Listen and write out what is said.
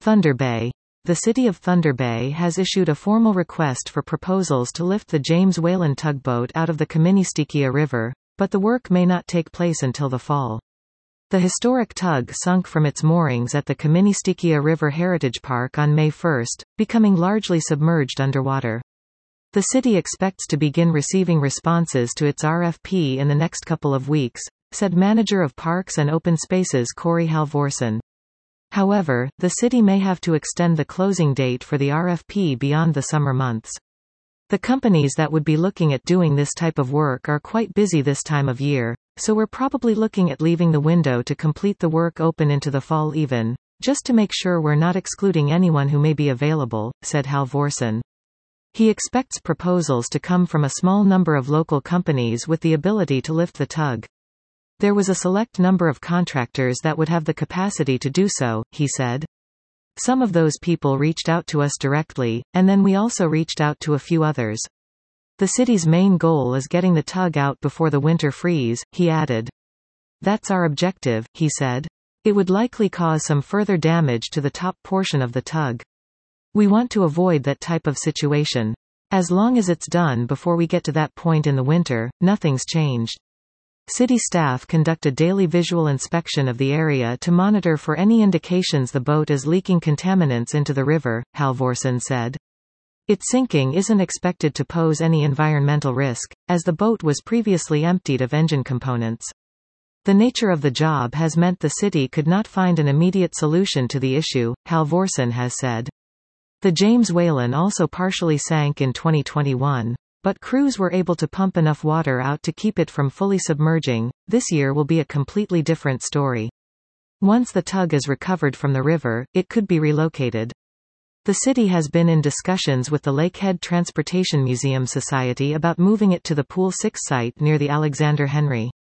Thunder Bay. The city of Thunder Bay has issued a formal request for proposals to lift the James Whalen tugboat out of the Kaministiquia River, but the work may not take place until the fall. The historic tug sunk from its moorings at the Kaministiquia River Heritage Park on May 1, becoming largely submerged underwater. The city expects to begin receiving responses to its RFP in the next couple of weeks, said Manager of Parks and Open Spaces Corey Halvorsen. However, the city may have to extend the closing date for the RFP beyond the summer months. The companies that would be looking at doing this type of work are quite busy this time of year, so we're probably looking at leaving the window to complete the work open into the fall even, just to make sure we're not excluding anyone who may be available, said Halvorsen. He expects proposals to come from a small number of local companies with the ability to lift the tug. There was a select number of contractors that would have the capacity to do so, he said. Some of those people reached out to us directly, and then we also reached out to a few others. The city's main goal is getting the tug out before the winter freeze, he added. That's our objective, he said. It would likely cause some further damage to the top portion of the tug. We want to avoid that type of situation. As long as it's done before we get to that point in the winter, nothing's changed. City staff conduct a daily visual inspection of the area to monitor for any indications the boat is leaking contaminants into the river, Halvorsen said. Its sinking isn't expected to pose any environmental risk, as the boat was previously emptied of engine components. The nature of the job has meant the city could not find an immediate solution to the issue, Halvorsen has said. The James Whalen also partially sank in 2021, but crews were able to pump enough water out to keep it from fully submerging. This year will be a completely different story. Once the tug is recovered from the river, it could be relocated. The city has been in discussions with the Lakehead Transportation Museum Society about moving it to the Pool 6 site near the Alexander Henry.